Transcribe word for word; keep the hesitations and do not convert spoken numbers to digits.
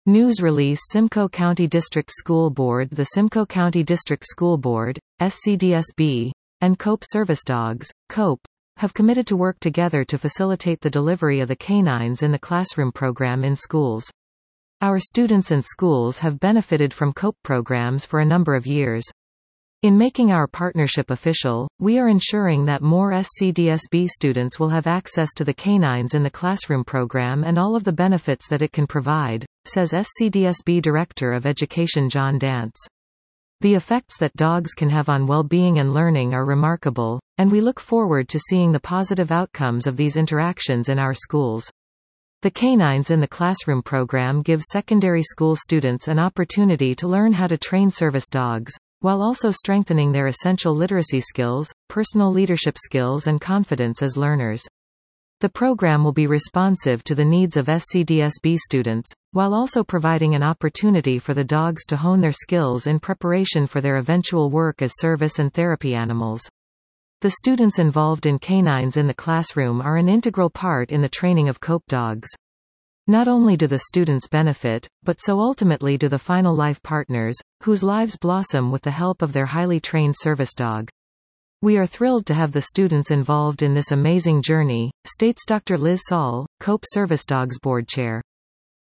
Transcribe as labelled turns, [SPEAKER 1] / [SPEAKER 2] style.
[SPEAKER 1] News release Simcoe County District School Board. The Simcoe County District School Board, S C D S B, and COPE Service Dogs, COPE, have committed to work together to facilitate the delivery of the canines in the classroom program in schools. Our students and schools have benefited from COPE programs for a number of years. In making our partnership official, we are ensuring that more S C D S B students will have access to the canines in the classroom program and all of the benefits that it can provide, says S C D S B Director of Education John Dance. The effects that dogs can have on well-being and learning are remarkable, and we look forward to seeing the positive outcomes of these interactions in our schools. The canines in the classroom program give secondary school students an opportunity to learn how to train service dogs, while also strengthening their essential literacy skills, personal leadership skills and confidence as learners. The program will be responsive to the needs of S C D S B students, while also providing an opportunity for the dogs to hone their skills in preparation for their eventual work as service and therapy animals. The students involved in canines in the classroom are an integral part in the training of COPE dogs. Not only do the students benefit, but so ultimately do the final life partners, whose lives blossom with the help of their highly trained service dog. We are thrilled to have the students involved in this amazing journey, states Doctor Liz Saul, COPE Service Dogs Board Chair.